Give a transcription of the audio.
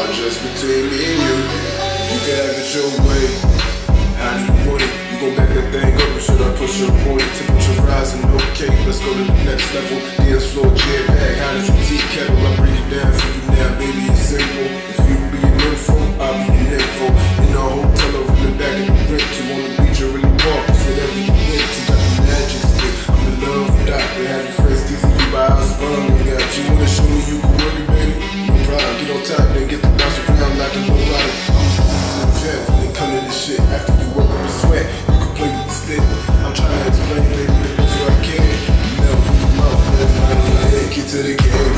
just between me and you. You can have it your way. How do you want it? You gon' back that thing up, or should I push your point? Temperature rising, okay, let's go to the next level. Dance floor, chair bag, how does your tea kettle? I bring it down for you now, baby, it's simple. If you be an info, I'll be an info. In the hotel over in the back of the drink, you on the beach or in the park, it's whatever you went to, got the magic stick. I'm in love with that, they have your friends teasing you by house bum. You wanna show me you can work it, baby? No problem, get on top, then get the bounce around like a nobody. I'm a citizen vet, then come to this shit after you work up a sweat. You can play with the stick. I'm trying to explain, baby, the best I can. You never put your mouth, man. Get to the game.